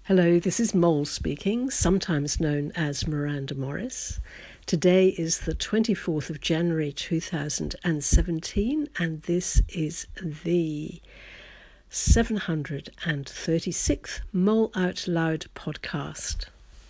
Hello, this is Mole speaking, sometimes known as Miranda Morris. Today is the 24th of January 2017, and this is the 736th Mole Out Loud podcast.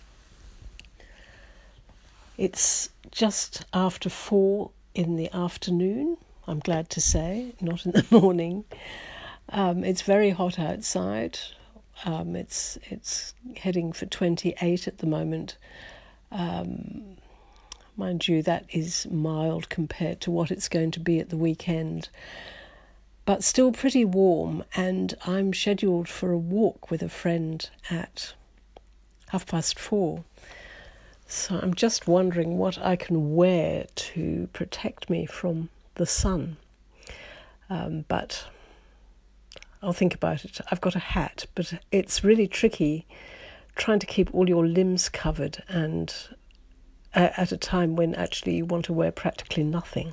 It's just after 4 in the afternoon, I'm glad to say, not in the morning. It's very hot outside. It's heading for 28 at the moment. Mind you, that is mild compared to what it's going to be at the weekend, but still pretty warm, and I'm scheduled for a walk with a friend at 4:30. So I'm just wondering what I can wear to protect me from the sun. But I'll think about it. I've got a hat, but it's really tricky trying to keep all your limbs covered and at a time when actually you want to wear practically nothing.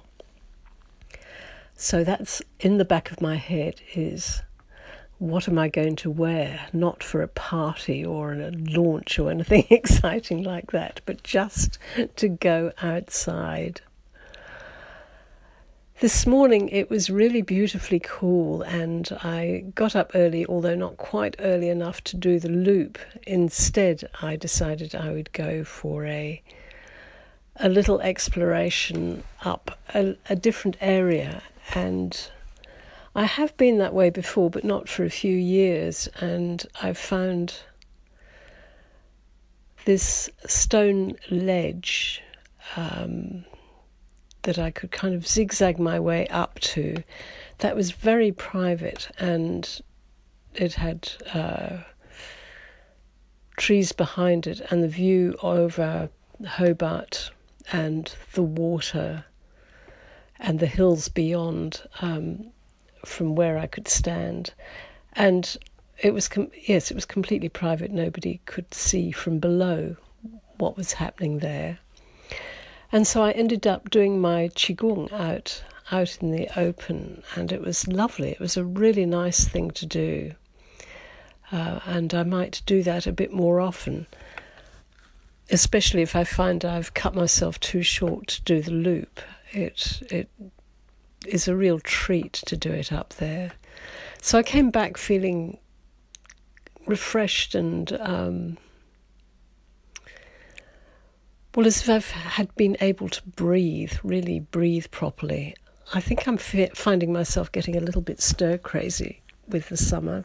So that's in the back of my head is, what am I going to wear? Not for a party or a launch or anything exciting like that, but just to go outside. This morning it was really beautifully cool, and I got up early, although not quite early enough to do the loop. Instead, I decided I would go for a little exploration up a different area, and I have been that way before, but not for a few years, and I've found this stone ledge that I could kind of zigzag my way up to. That was very private, and it had trees behind it, and the view over Hobart and the water and the hills beyond from where I could stand. And it was it was completely private. Nobody could see from below what was happening there. And so I ended up doing my qigong out in the open, and it was lovely. It was a really nice thing to do, and I might do that a bit more often, especially if I find I've cut myself too short to do the loop. It is a real treat to do it up there. So I came back feeling refreshed and as if I had been able to really breathe properly. I think I'm finding myself getting a little bit stir-crazy with the summer.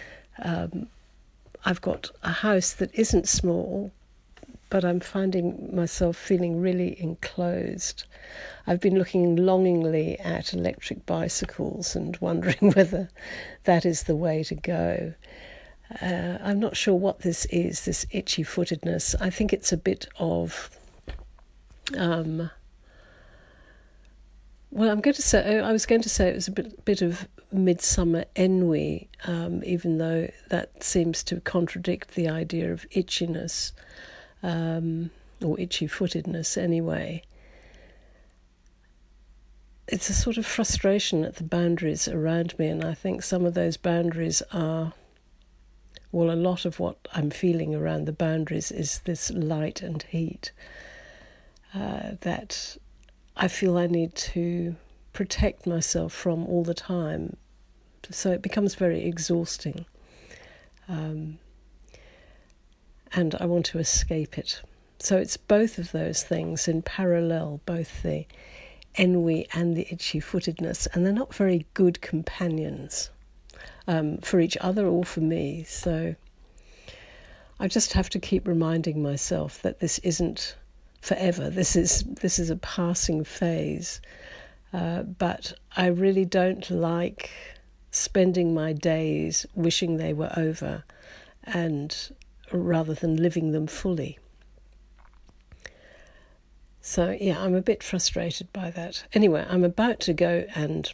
I've got a house that isn't small, but I'm finding myself feeling really enclosed. I've been looking longingly at electric bicycles and wondering whether that is the way to go. I'm not sure what this is, this itchy-footedness. I think it's a bit of, I was going to say it was a bit of midsummer ennui, even though that seems to contradict the idea of itchiness, or itchy-footedness anyway. It's a sort of frustration at the boundaries around me, and I think some of those boundaries are, a lot of what I'm feeling around the boundaries is this light and heat that I feel I need to protect myself from all the time. So it becomes very exhausting. And I want to escape it. So it's both of those things in parallel, both the ennui and the itchy-footedness, and they're not very good companions for each other or for me. So I just have to keep reminding myself that this isn't forever. This is a passing phase. But I really don't like spending my days wishing they were over, and rather than living them fully. So yeah, I'm a bit frustrated by that. Anyway, I'm about to go and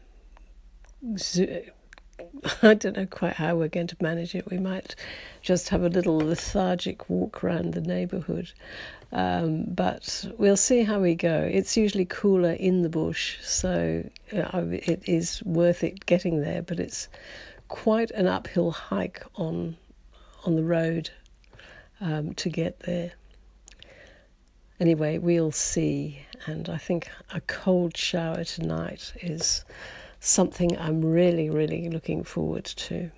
I don't know quite how we're going to manage it. We might just have a little lethargic walk around the neighbourhood. But we'll see how we go. It's usually cooler in the bush, so it is worth it getting there, but it's quite an uphill hike on on the road to get there. Anyway, we'll see, and I think a cold shower tonight is something I'm really, really looking forward to.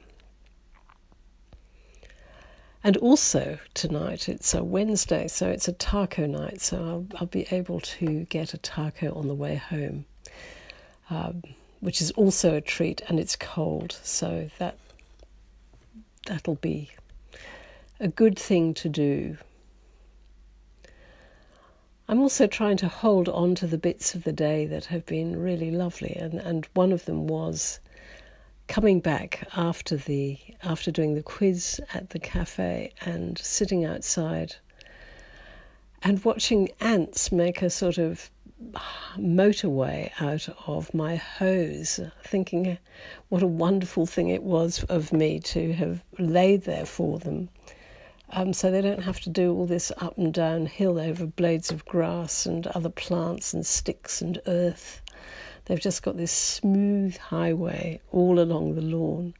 And also tonight, it's a Wednesday, so it's a taco night, so I'll be able to get a taco on the way home, which is also a treat, and it's cold, so that'll be a good thing to do. I'm also trying to hold on to the bits of the day that have been really lovely, and one of them was coming back after doing the quiz at the cafe and sitting outside and watching ants make a sort of motorway out of my hose, thinking what a wonderful thing it was of me to have laid there for them. So they don't have to do all this up and down hill over blades of grass and other plants and sticks and earth. They've just got this smooth highway all along the lawn.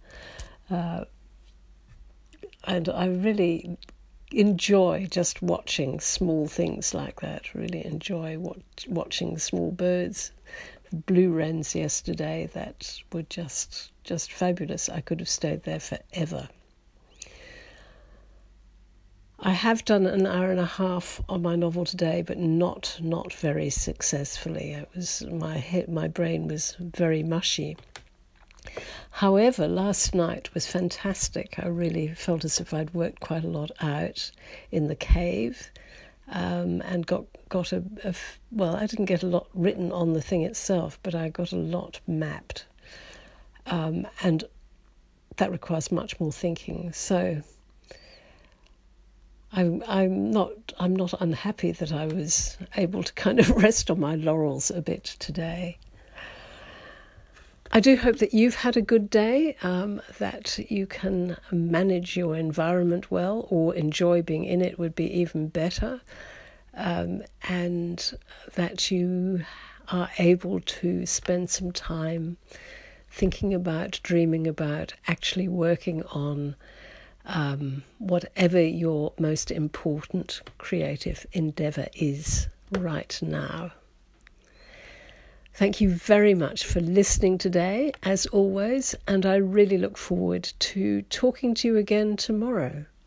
And I really enjoy just watching small things like that, really enjoy watching small birds. Blue wrens yesterday that were just fabulous. I could have stayed there forever. I have done an hour and a half on my novel today, but not very successfully. It was my brain was very mushy. However, last night was fantastic. I really felt as if I'd worked quite a lot out in the cave, and got well, I didn't get a lot written on the thing itself, but I got a lot mapped, and that requires much more thinking. So I'm not unhappy that I was able to kind of rest on my laurels a bit today. I do hope that you've had a good day, that you can manage your environment well, or enjoy being in it would be even better, and that you are able to spend some time thinking about, dreaming about, actually working on whatever your most important creative endeavour is right now. Thank you very much for listening today, as always, and I really look forward to talking to you again tomorrow.